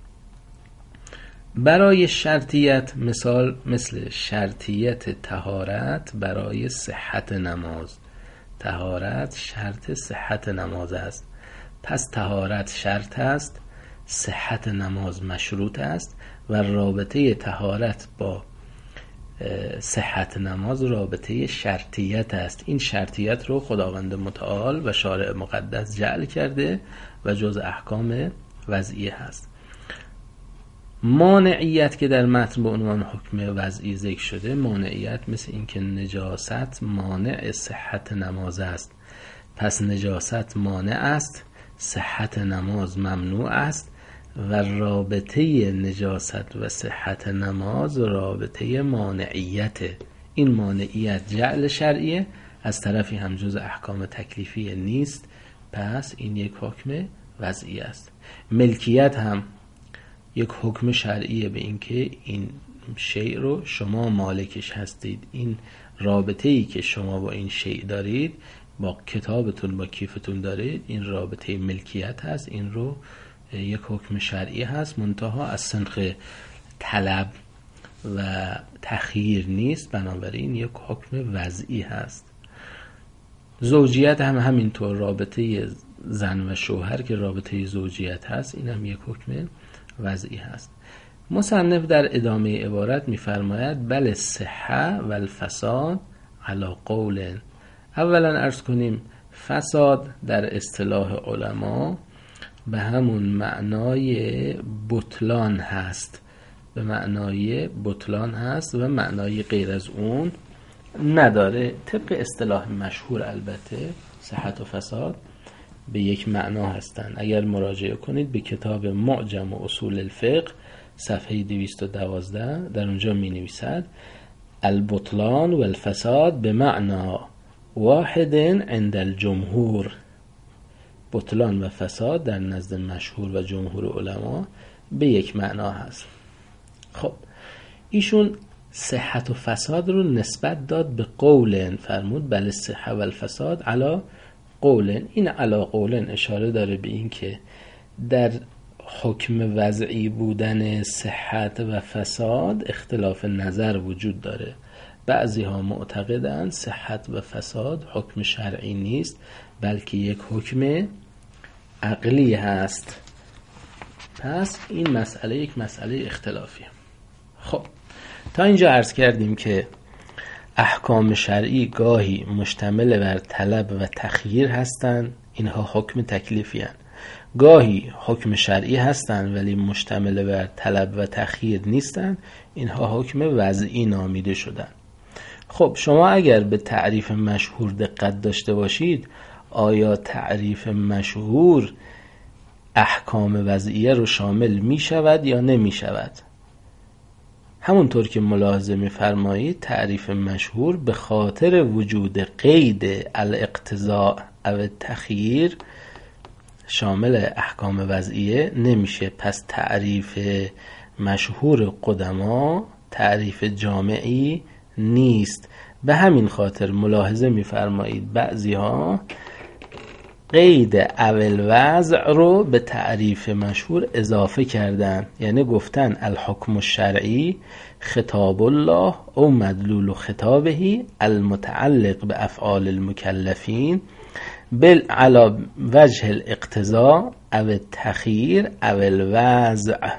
برای شرطیت مثال مثل شرطیت طهارت برای صحت نماز. طهارت شرط صحت نماز است، پس طهارت شرط است، صحت نماز مشروط است، و رابطه طهارت با صحت نماز رابطه شرطیت است. این شرطیت رو خداوند متعال و شارع مقدس جعل کرده و جز احکام وضعیه هست. مانعیت که در متن به عنوان حکم وضعی ذکر شده، مانعیت مثل این که نجاست مانع صحت نماز است، پس نجاست مانع است، صحت نماز ممنوع است، و رابطه نجاست و صحت نماز رابطه مانعیت. این مانعیت جعل شرعیه، از طرفی هم جز احکام تکلیفی نیست، پس این یک حکم وضعی است. ملکیت هم یک حکم شرعیه، به این که این شیء رو شما مالکش هستید. این رابطه ای که شما با این شیء دارید، با کتابتون با کیفتون دارید، این رابطه ملکیت هست. این رو یک حکم شرعی هست، منتها از سنخ طلب و تخییر نیست، بنابراین یک حکم وضعی هست. زوجیت هم همینطور، رابطه زن و شوهر که رابطه زوجیت هست، این هم یک حکم وضعی هست. مصنف در ادامه عبارت می‌فرماید بل صحه و الفساد علی قول. اولا عرض کنیم فساد در اصطلاح علما به همون معنای بطلان هست، به معنای بطلان هست و معنای غیر از اون نداره. طبق اصطلاح مشهور البته صحت و فساد به یک معنا هستند. اگر مراجعه کنید به کتاب معجم و اصول الفقه صفحه دویست و دوازده، در اونجا می نویسد البطلان و الفساد به معنا واحد عند الجمهور. بطلان و فساد در نزد مشهور و جمهور علما به یک معنا هست. خب ایشون صحت و فساد رو نسبت داد به قولن، فرمود بل الصحه و الفساد علی قولن. این علی قولن اشاره داره به این که در حکم وضعی بودن صحت و فساد اختلاف نظر وجود داره. بعضی ها معتقدند صحت و فساد حکم شرعی نیست بلکه یک حکم عقلی هست. پس این مسئله یک مسئله اختلافیه. خب تا اینجا عرض کردیم که احکام شرعی گاهی مشتمل بر طلب و تخییر هستند، اینها حکم تکلیفی هستند. گاهی حکم شرعی هستند ولی مشتمل بر طلب و تخییر نیستند، اینها حکم وضعی نامیده شدند. خب شما اگر به تعریف مشهور دقت داشته باشید، آیا تعریف مشهور احکام وضعیه رو شامل می شود یا نمی شود؟ همونطور که ملاحظه می فرمایید تعریف مشهور به خاطر وجود قید الاقتضاء او تخییر شامل احکام وضعیه نمیشه. پس تعریف مشهور قدما تعریف جامعی نیست. به همین خاطر ملاحظه می‌فرمایید بعضی ها قید اول وضع رو به تعریف مشهور اضافه کردن، یعنی گفتن الحکم الشرعی خطاب الله او مدلول خطابه المتعلق به افعال المکلفین بل علی وجه الاقتضاء او التخییر او الوضع.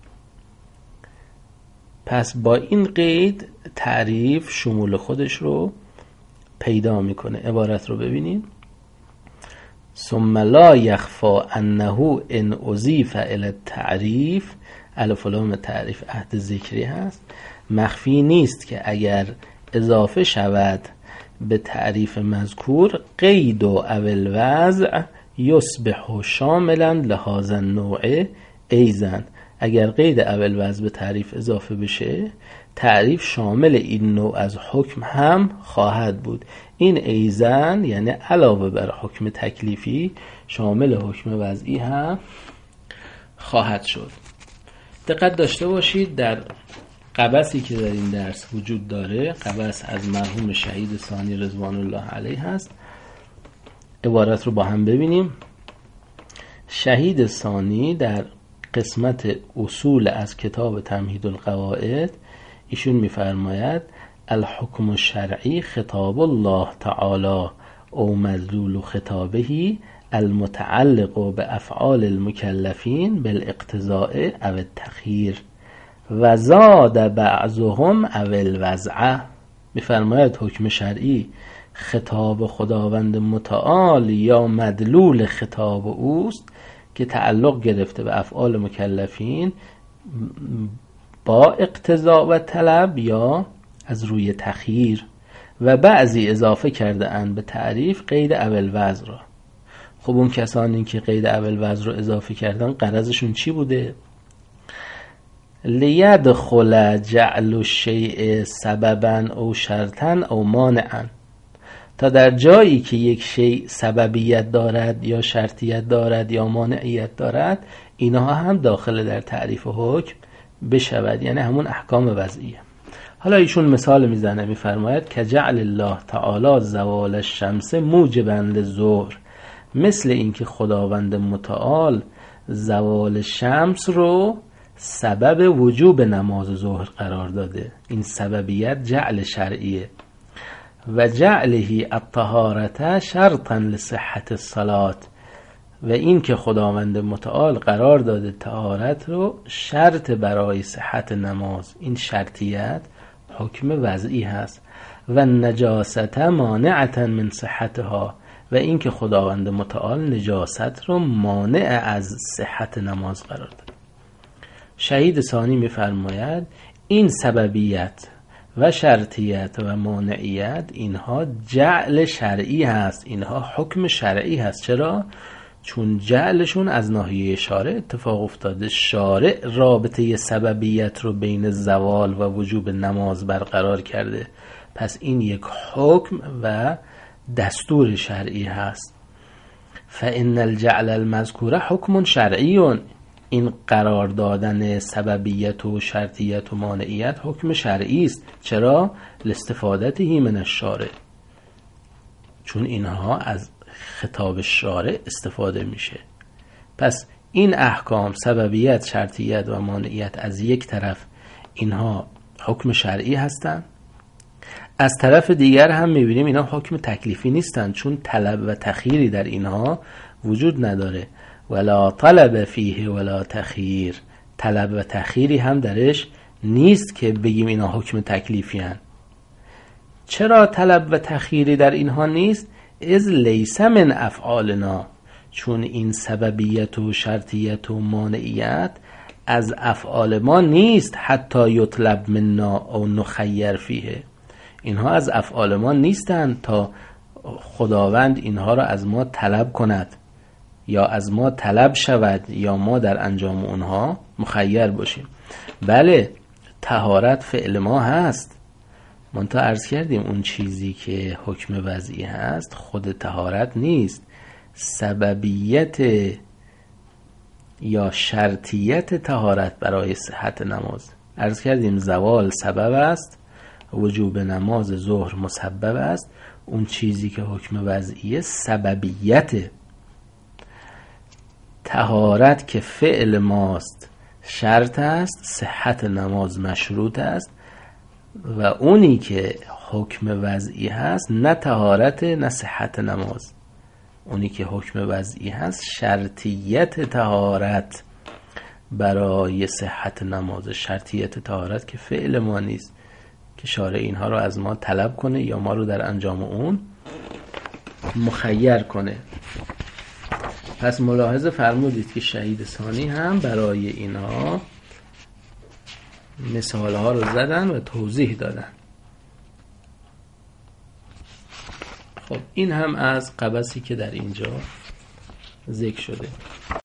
پس با این قید تعریف شمول خودش رو پیدا میکنه. عبارت رو ببینید: ثم لا یخفی انه ان اضیف الی التعریف، الف و لام تعریف عهد ذکری هست، مخفی نیست که اگر اضافه شود به تعریف مذکور قید و اول وضع یصبح شاملا لهذا النوع ایضا. اگر قید اول وضع به تعریف اضافه بشه تعریف شامل این نوع از حکم هم خواهد بود. این ایضا یعنی علاوه بر حکم تکلیفی شامل حکم وضعی هم خواهد شد. دقت داشته باشید در قبسی که در این درس وجود داره، قبس از مرحوم شهید ثانی رضوان الله علیه هست. عبارت رو با هم ببینیم. شهید ثانی در قسمت اصول از کتاب تمهید القواعد ایشون میفرماید الحکم الشرعی خطاب الله تعالی او مدلول خطابه المتعلق به افعال المکلفین بالاقتضاء او التخییر و زاد بعضهم او الوضع. میفرماید حکم شرعی خطاب خداوند متعال یا مدلول خطاب اوست که تعلق گرفته به افعال مکلفین با اقتضا و طلب یا از روی تخییر، و بعضی اضافه کرده اند به تعریف قید اول وضع را. خب اون کسانی که قید اول وضع را اضافه کردن غرضشون چی بوده؟ لیدخل جعل الشیء سببا او شرطا او مانعا، تا در جایی که یک شیء سببیت دارد یا شرطیت دارد یا مانعیت دارد اینها هم داخل در تعریف حکم بشود، یعنی همون احکام وضعیه. حالا ایشون مثال میزنه، میفرماید که جعل الله تعالی زوال الشمس موجبا للظهر، مثل اینکه خداوند متعال زوال شمس رو سبب وجوب نماز ظهر قرار داده. این سببیت جعل شرعیه. و جعله الطهارة شرطا لصحت الصلاة، و این که خداوند متعال قرار داده طهارت رو شرط برای صحت نماز، این شرطیت حکم وضعی هست. و نجاست مانعتا من صحتها، و این که خداوند متعال نجاست رو مانع از صحت نماز قرار داده. شهید ثانی میفرماید این سببیت و شرطیت و مانعیت اینها جعل شرعی هست، اینها حکم شرعی هست. چرا؟ چون جعلشون از ناحیه شارع اتفاق افتاده. شارع رابطه سببیت رو بین زوال و وجوب نماز برقرار کرده، پس این یک حکم و دستور شرعی هست. فإن الجعل المذکور حکم شرعی، این قرار دادن سببیت و شرطیت و مانعیت حکم شرعی است. چرا؟ لاستفادته من الشارع، چون اینها از خطاب شارع استفاده میشه. پس این احکام سببیت، شرطیت و مانعیت از یک طرف اینها حکم شرعی هستند، از طرف دیگر هم میبینیم اینها حکم تکلیفی نیستند، چون طلب و تخییری در اینها وجود نداره. ولا طلب فیه ولا تخییر، طلب و تخییری هم درش نیست که بگیم اینا حکم تکلیفی هن. چرا طلب و تخییری در اینها نیست؟ از لیس من افعالنا، چون این سببیت و شرطیت و مانعیت از افعال ما نیست. حتی یطلب منا او نخیر فیه، اینها از افعال ما نیستند تا خداوند اینها را از ما طلب کند یا از ما طلب شود یا ما در انجام اونها مخیر باشیم. بله طهارت فعل ما هست، منتها عرض کردیم اون چیزی که حکم وضعی هست خود طهارت نیست، سببیت یا شرطیت طهارت برای صحت نماز. عرض کردیم زوال سبب است، وجوب نماز ظهر مسبب است، اون چیزی که حکم وضعی سببیت. طهارت که فعل ماست شرط است، صحت نماز مشروط است، و اونی که حکم وضعی هست نه طهارت نه صحت نماز. اونی که حکم وضعی هست شرطیت طهارت برای صحت نماز، شرطیت طهارت که فعل ما نیست که شارع اینها رو از ما طلب کنه یا ما رو در انجام اون مخیر کنه. پس ملاحظه فرمودید که شهید ثانی هم برای اینها مثال ها رو زدن و توضیح دادن. خب این هم از قبسی که در اینجا ذکر شده.